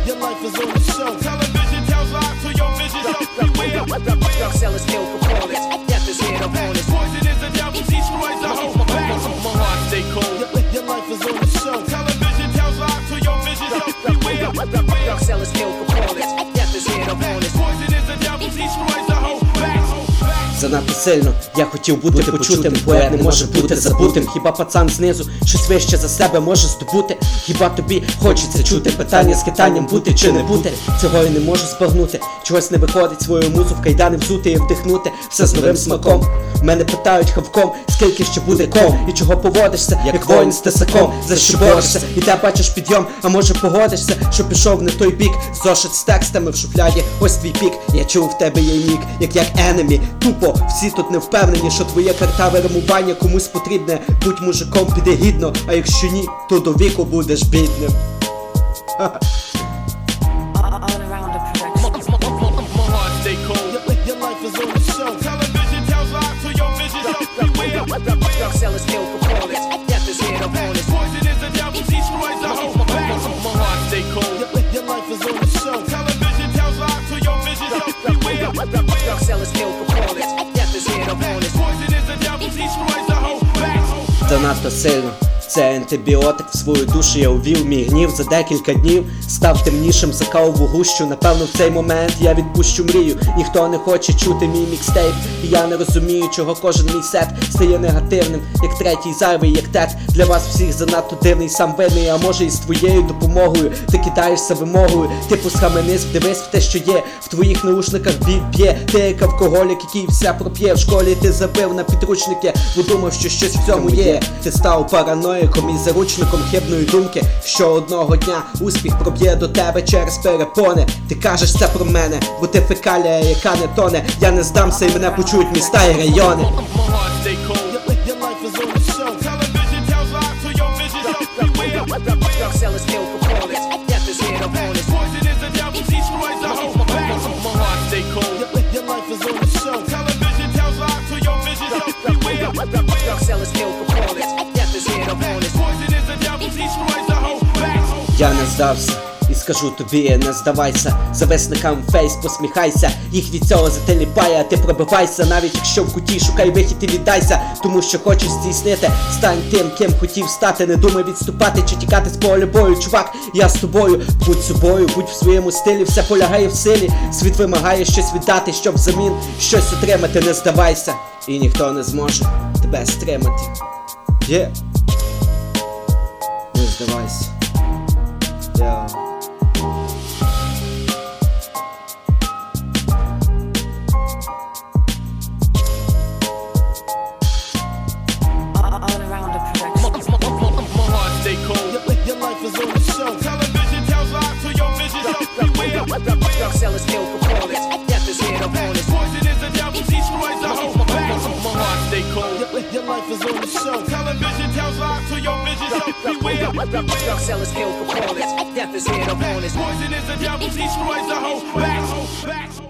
Your life is on the show. Television tells lies to your vision, so beware. Drug sellers kill components. Death is here to haunt us. Poison is the devil, destroys the whole back. My heart stay cold. Your life is on the show. Television tells lies to your vision, so beware. Drug sellers kill components. Death is here to haunt us. Poison is the devil, destroys the whole back. Занадто сильно я хотів бути почутим. Поет не може бути забутим. Хіба пацан знизу щось вище за себе може здобути? Хіба тобі хочеться чути питання з китанням бути чи не бути? Цього я не можу збагнути. Чогось не виходить свою музу в кайдани взути і вдихнути все з новим смаком. Мене питають хавком, скільки ще буде ком, і чого поводишся, як воїн з тесаком. За що борешся, і те бачиш підйом, а може погодишся, що пішов не той бік. Зошит з текстами в шуфляді, ось твій пік. Я чув, в тебе є нік, як енемі. Тупо, всі тут не впевнені, що твоє картаве римування комусь потрібне. Будь мужиком, піде гідно, а якщо ні, то до віку будеш бідним. Drug sellers kill components. Death is here to haunt us. Poison is the devil, destroys the whole back. My heart stay cold. Your life is on the show. Television tells lies to your vision, so beware. Drug sellers kill components. Death is here to haunt us. Poison is the devil, destroys the whole back. Занадто сильно. Це антибіотик в свою душу я увів. Мій гнів за декілька днів став темнішим за кавову гущу. Напевно в цей момент я відпущу мрію. Ніхто не хоче чути мій мікстейп. І я не розумію, чого кожен мій сет стає негативним, як третій зайвий, як тет. Для вас всіх занадто дивний, сам винний. А може і з твоєю допомогою ти кидаєшся вимогою. Типу схаменизм, дивись в те, що є. В твоїх наушниках б'є. Ти як алкоголік, який все проп'є. В школі ти забив на підручники, бо думав, що щось в цьому є. Ти став параноїком і заручником хибної думки, що одного дня успіх проб'є до тебе через перепони. Ти кажеш це про мене, бо ти фекалія, яка не тоне. Я не здамся і мене почують міста і райони. Drug sellers kill components. Death is here to haunt us. Poison is the devil, destroys the whole back. My heart stay cold. Your life is on the show. Television tells lies to your vision, so beware. Drug sellers kill components. Death is here to haunt us. Poison is the devil, destroys the whole back. Я не здався. І скажу тобі, не здавайся. Зависникам фейс, посміхайся. Їх від цього зателіпає, а ти пробивайся. Навіть якщо в куті, шукай вихід і віддайся. Тому що хочеш здійснити, стань тим, ким хотів стати. Не думай відступати чи тікати з поля бою. Чувак, я з тобою, будь собою, будь в своєму стилі. Все полягає в силі. Світ вимагає щось віддати, щоб взамін щось отримати. Не здавайся, і ніхто не зможе тебе стримати. Не здавайся. Drug sellers kill components. Death is here to haunt us. Poison is the devil, destroys the whole back. My heart stay cold. Your life is on the show. Television tells lies to your vision, so beware. Drug sellers kill components. Death is here to haunt us. Poison is the devil, destroys the whole back.